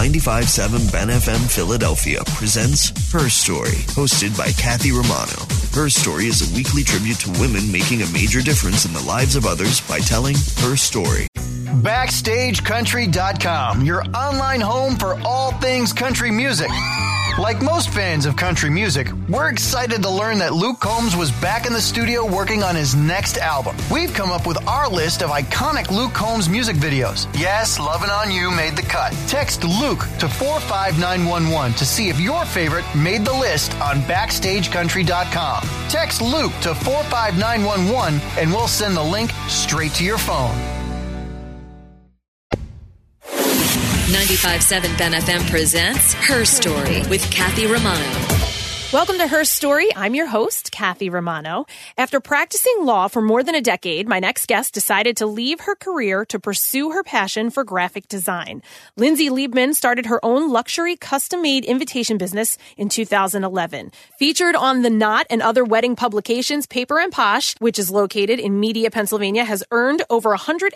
95.7 Ben FM Philadelphia presents Her Story, hosted by Kathy Romano. Her Story is a weekly tribute to women making a major difference in the lives of others by telling her story. BackstageCountry.com, your online home for all things country music. Like most fans of country music, we're excited to learn that Luke Combs was back in the studio working on his next album. We've come up with our list of iconic Luke Combs music videos. Yes, Lovin' On You made the cut. Text Luke to 45911 to see if your favorite made the list on BackstageCountry.com. Text Luke to 45911 and we'll send the link straight to your phone. 95.7 Ben FM presents Her Story with Kathy Romano. Welcome to Her Story. I'm your host, Kathy Romano. After practicing law for more than a decade, my next guest decided to leave her career to pursue her passion for graphic design. Lindsay Liebman started her own luxury custom-made invitation business in 2011. Featured on The Knot and other wedding publications, Paper and Posh, which is located in Media, Pennsylvania, has earned over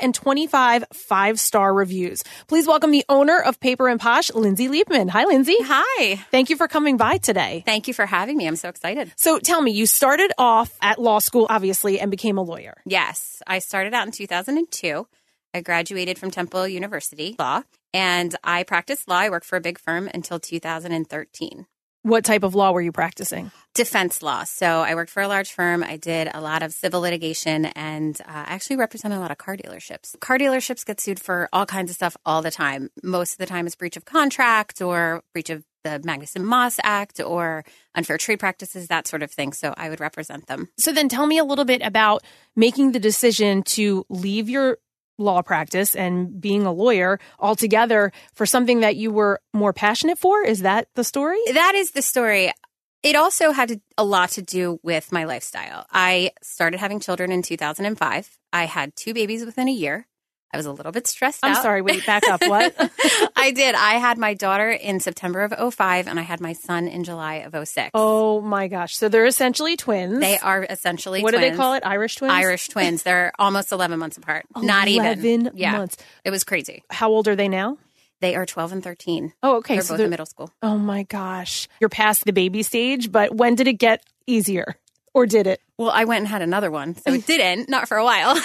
125 five-star reviews. Please welcome the owner of Paper and Posh, Lindsay Liebman. Hi, Lindsay. Hi. Thank you for coming by today. Thank you for having me. I'm so excited. So tell me, you started off at law school, obviously, and became a lawyer. Yes. I started out in 2002. I graduated from Temple University Law, and I practiced law. I worked for a big firm until 2013. What type of law were you practicing? Defense law. So I worked for a large firm. I did a lot of civil litigation and actually represented a lot of car dealerships. Car dealerships get sued for all kinds of stuff all the time. Most of the time it's breach of contract or breach of the Magnuson-Moss Act or unfair trade practices, that sort of thing. So I would represent them. So then tell me a little bit about making the decision to leave your law practice and being a lawyer altogether for something that you were more passionate for. Is that the story? That is the story. It also had a lot to do with my lifestyle. I started having children in 2005. I had 2 babies within a year. I was a little bit stressed out. I'm sorry, wait, back up. What? I did. I had my daughter in September of 2005, and I had my son in July of 2006. Oh, my gosh. So they're essentially twins. They are essentially what twins. What do they call it? Irish twins? Irish twins. They're almost 11 months apart. Not even. 11 months. It was crazy. How old are they now? They are 12 and 13. Oh, okay. They're both in middle school. Oh, my gosh. You're past the baby stage, but when did it get easier? Or did it? Well, I went and had another one, so it didn't, not for a while.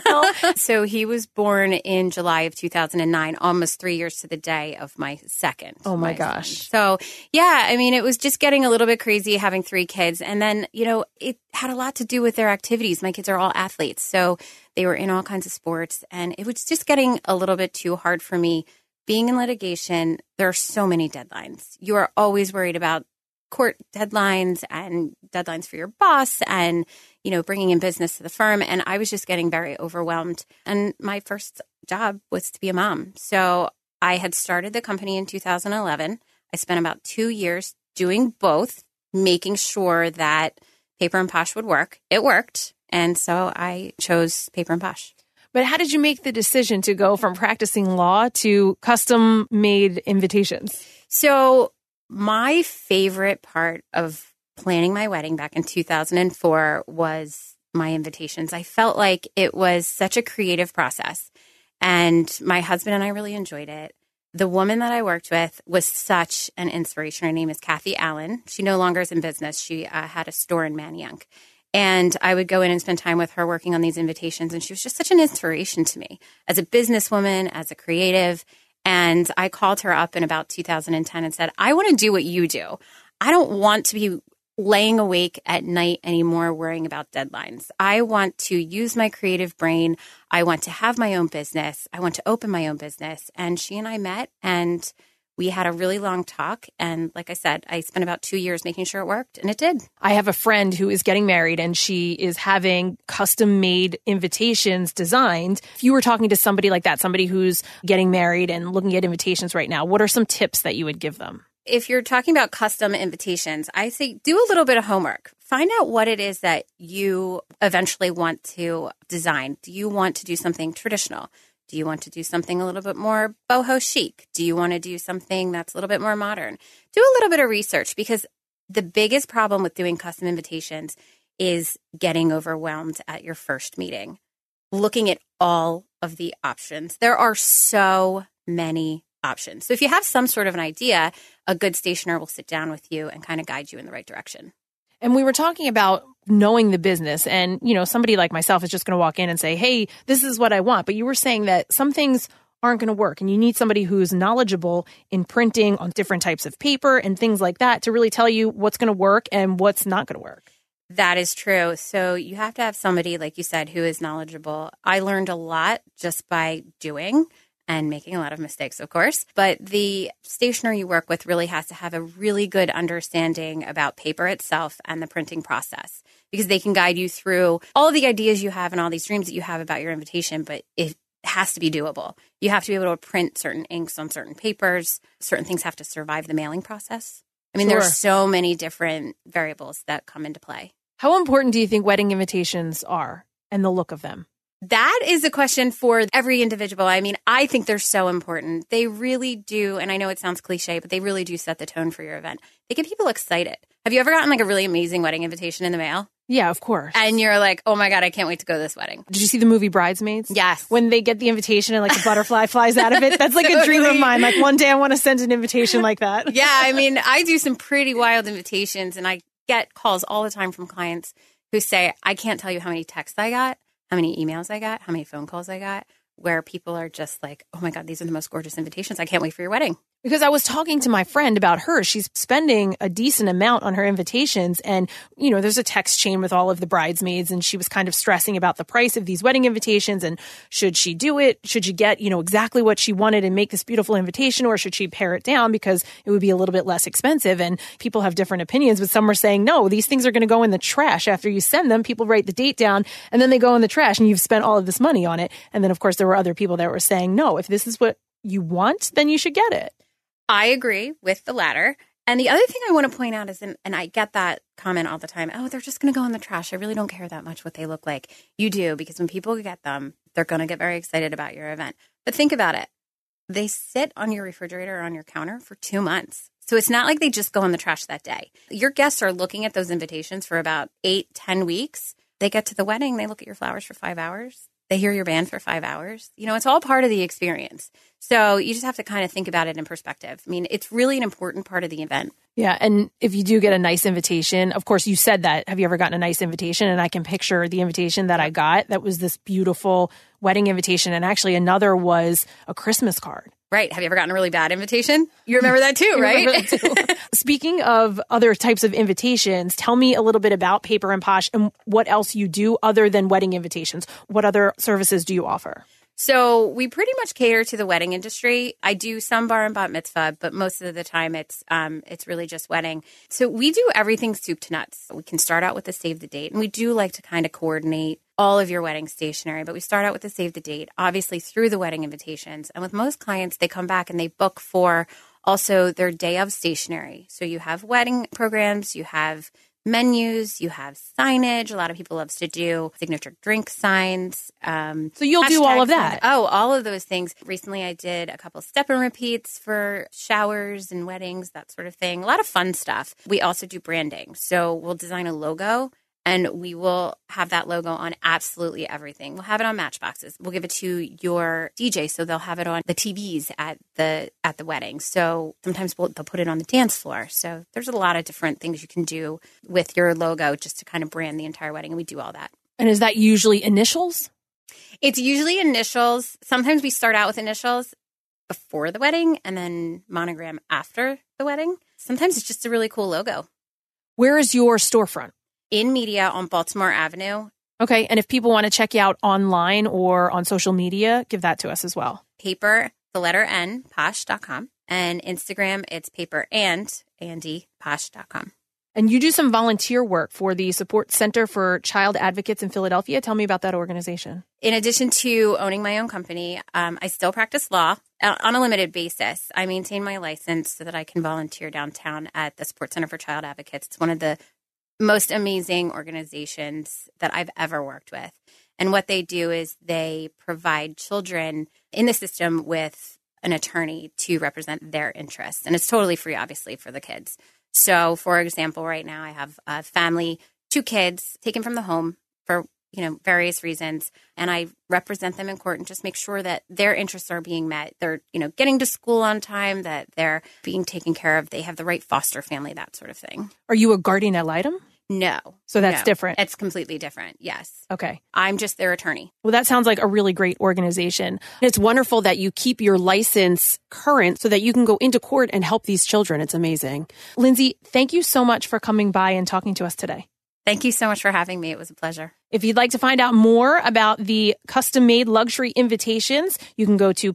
So he was born in July of 2009, almost 3 years to the day of my second. Oh, my gosh. Son. So, yeah, I mean, it was just getting a little bit crazy having 3 kids. And then, you know, it had a lot to do with their activities. My kids are all athletes, so they were in all kinds of sports. And it was just getting a little bit too hard for me. Being in litigation, there are so many deadlines. You are always worried about court deadlines and deadlines for your boss and, you know, bringing in business to the firm. And I was just getting very overwhelmed. And my first job was to be a mom. So I had started the company in 2011. I spent about 2 years doing both, making sure that Paper and Posh would work. It worked. And so I chose Paper and Posh. But how did you make the decision to go from practicing law to custom-made invitations? So my favorite part of planning my wedding back in 2004 was my invitations. I felt like it was such a creative process, and my husband and I really enjoyed it. The woman that I worked with was such an inspiration. Her name is Kathy Allen. She no longer is in business. She had a store in Manayunk. And I would go in and spend time with her working on these invitations, and she was just such an inspiration to me as a businesswoman, as a creative. And I called her up in about 2010 and said, I want to do what you do. I don't want to be laying awake at night anymore worrying about deadlines. I want to use my creative brain. I want to have my own business. I want to open my own business. And she and I met, and we had a really long talk. And like I said, I spent about 2 years making sure it worked, and it did. I have a friend who is getting married, and she is having custom-made invitations designed. If you were talking to somebody like that, somebody who's getting married and looking at invitations right now, what are some tips that you would give them? If you're talking about custom invitations, I say do a little bit of homework. Find out what it is that you eventually want to design. Do you want to do something traditional? Do you want to do something a little bit more boho chic? Do you want to do something that's a little bit more modern? Do a little bit of research, because the biggest problem with doing custom invitations is getting overwhelmed at your first meeting, looking at all of the options. There are so many options. So if you have some sort of an idea, a good stationer will sit down with you and kind of guide you in the right direction. And we were talking about knowing the business, and, somebody like myself is just going to walk in and say, hey, this is what I want. But you were saying that some things aren't going to work, and you need somebody who's knowledgeable in printing on different types of paper and things like that to really tell you what's going to work and what's not going to work. That is true. So you have to have somebody, like you said, who is knowledgeable. I learned a lot just by doing and making a lot of mistakes, of course. But the stationer you work with really has to have a really good understanding about paper itself and the printing process, because they can guide you through all of the ideas you have and all these dreams that you have about your invitation, but it has to be doable. You have to be able to print certain inks on certain papers. Certain things have to survive the mailing process. I mean, Sure. There's so many different variables that come into play. How important do you think wedding invitations are and the look of them? That is a question for every individual. I mean, I think they're so important. They really do. And I know it sounds cliche, but they really do set the tone for your event. They get people excited. Have you ever gotten like a really amazing wedding invitation in the mail? Yeah, of course. And you're like, oh my God, I can't wait to go to this wedding. Did you see the movie Bridesmaids? Yes. When they get the invitation and like the butterfly flies out of it. That's like a dream of mine. Like one day I want to send an invitation like that. Yeah. I mean, I do some pretty wild invitations, and I get calls all the time from clients who say, I can't tell you how many texts I got, how many emails I got, how many phone calls I got, where people are just like, oh my God, these are the most gorgeous invitations. I can't wait for your wedding. Because I was talking to my friend about her. She's spending a decent amount on her invitations. And, there's a text chain with all of the bridesmaids. And she was kind of stressing about the price of these wedding invitations. And should she do it? Should she get, exactly what she wanted and make this beautiful invitation? Or should she pare it down because it would be a little bit less expensive? And people have different opinions. But some are saying, no, these things are going to go in the trash after you send them. People write the date down and then they go in the trash and you've spent all of this money on it. And then, of course, there were other people that were saying, no, if this is what you want, then you should get it. I agree with the latter. And the other thing I want to point out is, and I get that comment all the time, oh, they're just going to go in the trash. I really don't care that much what they look like. You do, because when people get them, they're going to get very excited about your event. But think about it. They sit on your refrigerator or on your counter for 2 months. So it's not like they just go in the trash that day. Your guests are looking at those invitations for about 8-10 weeks. They get to the wedding, they look at your flowers for 5 hours. They hear your band for 5 hours. It's all part of the experience. So you just have to kind of think about it in perspective. I mean, it's really an important part of the event. Yeah. And if you do get a nice invitation, of course, you said that. Have you ever gotten a nice invitation? And I can picture the invitation that I got. That was this beautiful wedding invitation. And actually another was a Christmas card. Right. Have you ever gotten a really bad invitation? You remember that too, right? Speaking of other types of invitations, tell me a little bit about Paper and Posh and what else you do other than wedding invitations. What other services do you offer? So we pretty much cater to the wedding industry. I do some bar and bat mitzvah, but most of the time it's really just wedding. So we do everything soup to nuts. We can start out with a save the date, and we do like to kind of coordinate all of your wedding stationery, but we start out with the save the date, obviously through the wedding invitations. And with most clients, they come back and they book for also their day of stationery. So you have wedding programs, you have menus, you have signage. A lot of people loves to do signature drink signs. So you'll do all of that? All of those things. Recently, I did a couple step and repeats for showers and weddings, that sort of thing. A lot of fun stuff. We also do branding. So we'll design a logo, and we will have that logo on absolutely everything. We'll have it on matchboxes. We'll give it to your DJ, so they'll have it on the TVs at the wedding. So sometimes they'll put it on the dance floor. So there's a lot of different things you can do with your logo just to kind of brand the entire wedding, and we do all that. And is that usually initials? It's usually initials. Sometimes we start out with initials before the wedding and then monogram after the wedding. Sometimes it's just a really cool logo. Where is your storefront? In Media on Baltimore Avenue. Okay. And if people want to check you out online or on social media, give that to us as well. Paper, the letter N, posh.com. And Instagram, it's paper and Andy, posh.com. And you do some volunteer work for the Support Center for Child Advocates in Philadelphia. Tell me about that organization. In addition to owning my own company, I still practice law on a limited basis. I maintain my license so that I can volunteer downtown at the Support Center for Child Advocates. It's one of the most amazing organizations that I've ever worked with. And what they do is they provide children in the system with an attorney to represent their interests. And it's totally free, obviously, for the kids. So, for example, right now I have a family, 2 kids taken from the home various reasons. And I represent them in court and just make sure that their interests are being met. They're, getting to school on time, that they're being taken care of. They have the right foster family, that sort of thing. Are you a guardian ad litem? No. So that's different. It's completely different. Yes. Okay. I'm just their attorney. Well, that sounds like a really great organization. It's wonderful that you keep your license current so that you can go into court and help these children. It's amazing. Lindsay, thank you so much for coming by and talking to us today. Thank you so much for having me. It was a pleasure. If you'd like to find out more about the custom-made luxury invitations, you can go to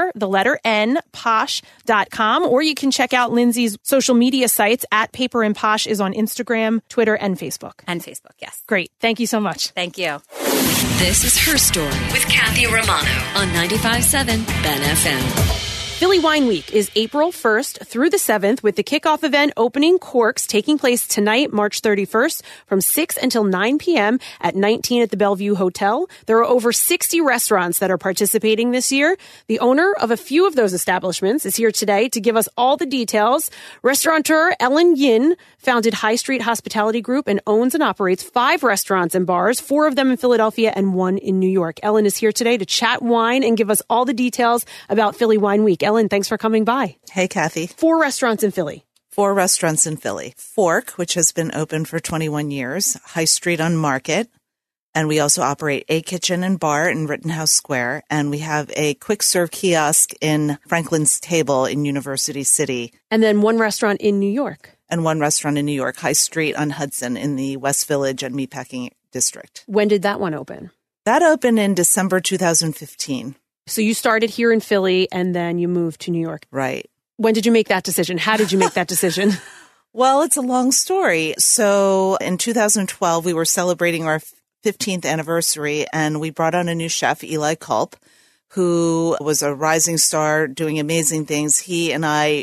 paper_posh.com, or you can check out Lindsay's social media sites at Paper and Posh is on Instagram, Twitter, and Facebook. And Facebook, yes. Great. Thank you so much. Thank you. This is Her Story with Kathy Romano on 95.7 Ben FM. Philly Wine Week is April 1st through the 7th, with the kickoff event Opening Corks taking place tonight, March 31st, from 6 until 9 p.m. at 19 at the Bellevue Hotel. There are over 60 restaurants that are participating this year. The owner of a few of those establishments is here today to give us all the details. Restaurateur Ellen Yin founded High Street Hospitality Group and owns and operates 5 restaurants and bars, 4 of them in Philadelphia and 1 in New York. Ellen is here today to chat wine and give us all the details about Philly Wine Week. Ellen, thanks for coming by. Hey, Kathy. 4 restaurants in Philly. 4 restaurants in Philly. Fork, which has been open for 21 years, High Street on Market, and we also operate a kitchen and bar in Rittenhouse Square, and we have a quick serve kiosk in Franklin's Table in University City. And then 1 restaurant in New York. And 1 restaurant in New York, High Street on Hudson in the West Village and Meatpacking District. When did that one open? That opened in December 2015. So you started here in Philly and then you moved to New York. Right. When did you make that decision? How did you make that decision? Well, it's a long story. So in 2012, we were celebrating our 15th anniversary, and we brought on a new chef, Eli Culp, who was a rising star doing amazing things. He and I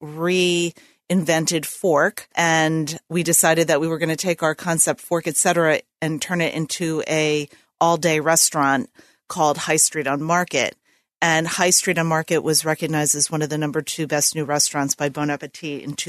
reinvented Fork, and we decided that we were going to take our concept Fork, etc., and turn it into a all-day restaurant called High Street on Market. And High Street on Market was recognized as one of the number 2 best new restaurants by Bon Appetit in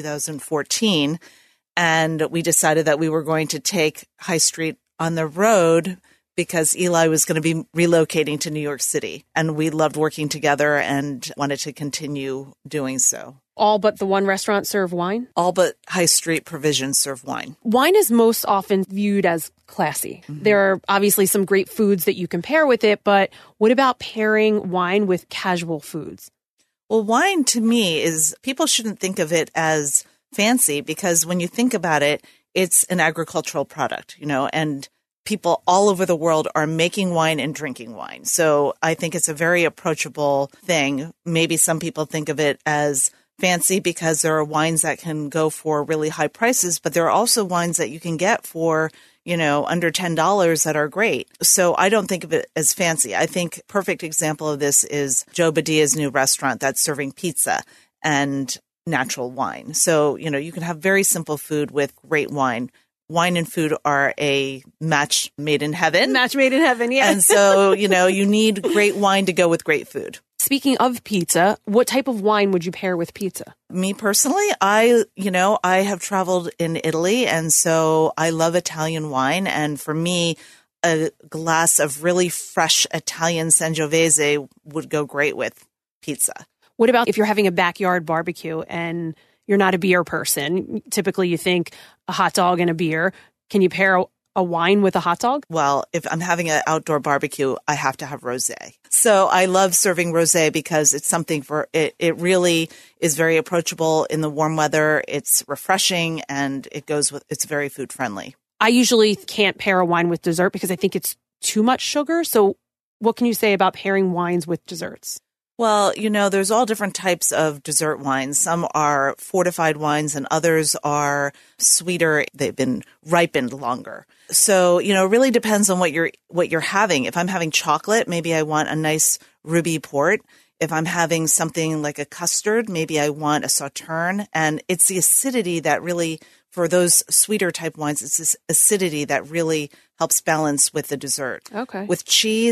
2014. And we decided that we were going to take High Street on the road because Eli was going to be relocating to New York City. And we loved working together and wanted to continue doing so. All but the 1 restaurant serve wine? All but High Street Provisions serve wine. Wine is most often viewed as classy. Mm-hmm. There are obviously some great foods that you can pair with it, but what about pairing wine with casual foods? Well, wine to me is, people shouldn't think of it as fancy, because when you think about it, it's an agricultural product, and people all over the world are making wine and drinking wine. So I think it's a very approachable thing. Maybe some people think of it as fancy because there are wines that can go for really high prices, but there are also wines that you can get for, under $10 that are great. So I don't think of it as fancy. I think perfect example of this is Joe Badia's new restaurant that's serving pizza and natural wine. So, you can have very simple food with great wine. Wine and food are a match made in heaven. Match made in heaven, yeah. And so, you need great wine to go with great food. Speaking of pizza, what type of wine would you pair with pizza? Me personally, I have traveled in Italy, and so I love Italian wine. And for me, a glass of really fresh Italian Sangiovese would go great with pizza. What about if you're having a backyard barbecue and you're not a beer person? Typically, you think a hot dog and a beer. Can you pair a wine with a hot dog? Well, if I'm having an outdoor barbecue, I have to have rosé. So I love serving rosé because it's something for it. It really is very approachable in the warm weather. It's refreshing, and it's very food friendly. I usually can't pair a wine with dessert because I think it's too much sugar. So what can you say about pairing wines with desserts? Well, there's all different types of dessert wines. Some are fortified wines and others are sweeter. They've been ripened longer. So, it really depends on what you're having. If I'm having chocolate, maybe I want a nice ruby port. If I'm having something like a custard, maybe I want a sauterne. And it's the acidity that really, for those sweeter type wines, it's this acidity that really helps balance with the dessert. Okay. With cheese,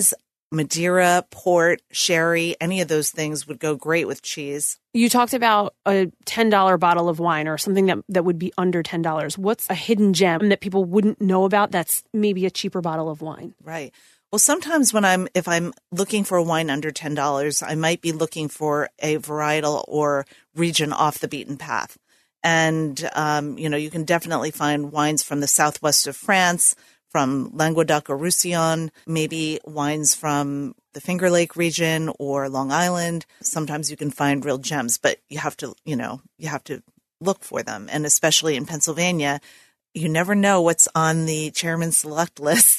Madeira, port, sherry, any of those things would go great with cheese. You talked about a $10 bottle of wine or something that would be under $10. What's a hidden gem that people wouldn't know about that's maybe a cheaper bottle of wine? Right. Well, sometimes if I'm looking for a wine under $10, I might be looking for a varietal or region off the beaten path. And, you can definitely find wines from the southwest of France, from Languedoc or Roussillon, maybe wines from the Finger Lake region or Long Island. Sometimes you can find real gems, but you have to look for them. And especially in Pennsylvania, you never know what's on the Chairman's Select list.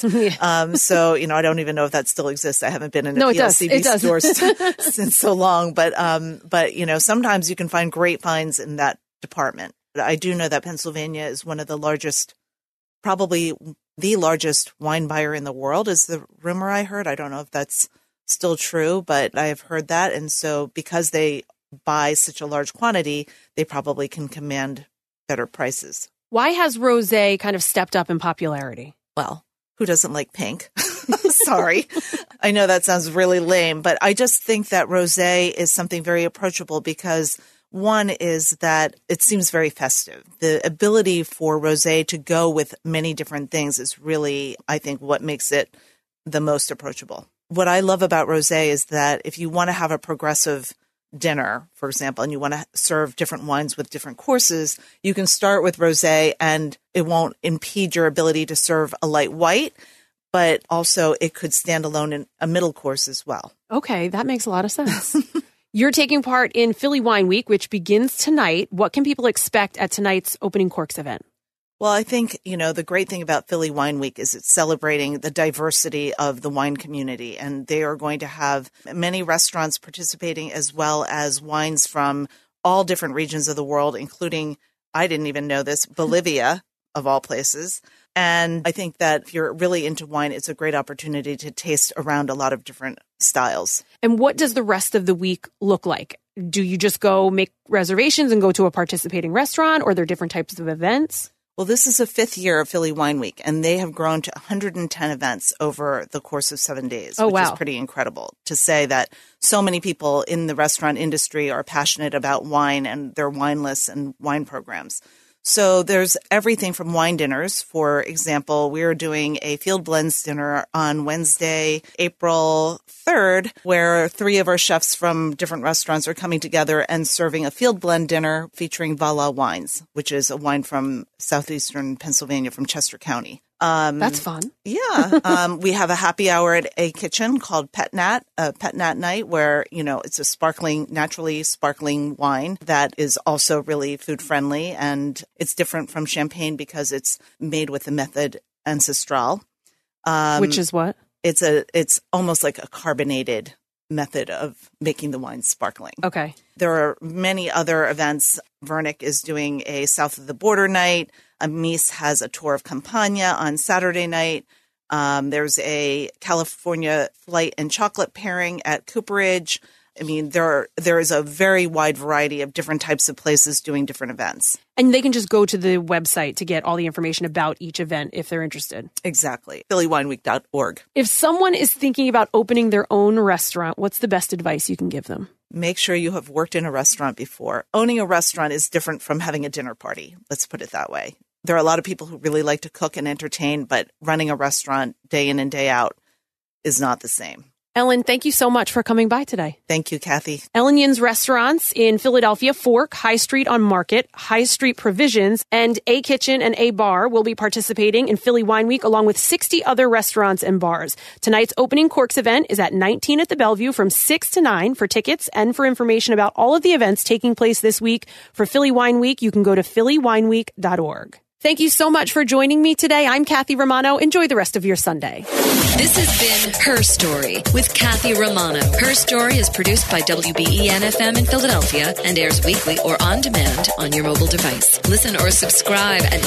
So, I don't even know if that still exists. I haven't been in a PLCB store since so long. But sometimes you can find great finds in that department. I do know that Pennsylvania is one of the largest, probably the largest wine buyer in the world, is the rumor I heard. I don't know if that's still true, but I have heard that. And so because they buy such a large quantity, they probably can command better prices. Why has rosé kind of stepped up in popularity? Well, who doesn't like pink? Sorry. I know that sounds really lame, but I just think that rosé is something very approachable because one is that it seems very festive. The ability for rosé to go with many different things is really, I think, what makes it the most approachable. What I love about rosé is that if you want to have a progressive dinner, for example, and you want to serve different wines with different courses, you can start with rosé and it won't impede your ability to serve a light white, but also it could stand alone in a middle course as well. Okay, that makes a lot of sense. You're taking part in Philly Wine Week, which begins tonight. What can people expect at tonight's Opening Corks event? Well, I think, the great thing about Philly Wine Week is it's celebrating the diversity of the wine community. And they are going to have many restaurants participating as well as wines from all different regions of the world, including, I didn't even know this, Bolivia, of all places. And I think that if you're really into wine, it's a great opportunity to taste around a lot of different styles. And what does the rest of the week look like? Do you just go make reservations and go to a participating restaurant, or are there different types of events? Well, this is the 5th year of Philly Wine Week, and they have grown to 110 events over the course of 7 days, which is pretty incredible to say that so many people in the restaurant industry are passionate about wine and their wine lists and wine programs. So there's everything from wine dinners. For example, we're doing a Field Blends dinner on Wednesday, April 3rd, where 3 of our chefs from different restaurants are coming together and serving a field blend dinner featuring Vala Wines, which is a wine from southeastern Pennsylvania from Chester County. That's fun. Yeah. We have a happy hour at A Kitchen called Pet Nat Night, where, it's a naturally sparkling wine that is also really food friendly. And it's different from champagne because it's made with the method Ancestral. Which is what? It's almost like a carbonated method of making the wine sparkling. Okay. There are many other events. Vernick is doing a South of the Border night. Amis has a tour of Campania on Saturday night. There's a California flight and chocolate pairing at Cooperage. I mean, there is a very wide variety of different types of places doing different events. And they can just go to the website to get all the information about each event if they're interested. Exactly. PhillyWineWeek.org. If someone is thinking about opening their own restaurant, what's the best advice you can give them? Make sure you have worked in a restaurant before. Owning a restaurant is different from having a dinner party. Let's put it that way. There are a lot of people who really like to cook and entertain, but running a restaurant day in and day out is not the same. Ellen, thank you so much for coming by today. Thank you, Kathy. Ellen Yin's restaurants in Philadelphia, Fork, High Street on Market, High Street Provisions, and A Kitchen and A Bar will be participating in Philly Wine Week along with 60 other restaurants and bars. Tonight's Opening Corks event is at 19 at the Bellevue from 6 to 9. For tickets and for information about all of the events taking place this week for Philly Wine Week, you can go to phillywineweek.org. Thank you so much for joining me today. I'm Kathy Romano. Enjoy the rest of your Sunday. This has been Her Story with Kathy Romano. Her Story is produced by WBEN-FM in Philadelphia and airs weekly or on demand on your mobile device. Listen or subscribe at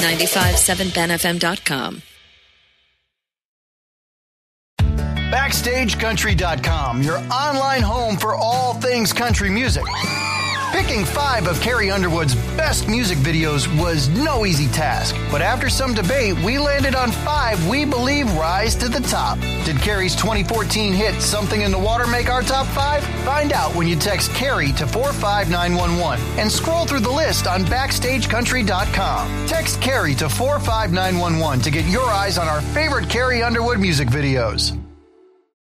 957benfm.com. BackstageCountry.com, your online home for all things country music. Picking 5 of Carrie Underwood's best music videos was no easy task, but after some debate, we landed on 5 we believe rise to the top. Did Carrie's 2014 hit Something in the Water make our top 5? Find out when you text Carrie to 45911 and scroll through the list on BackstageCountry.com. Text Carrie to 45911 to get your eyes on our favorite Carrie Underwood music videos.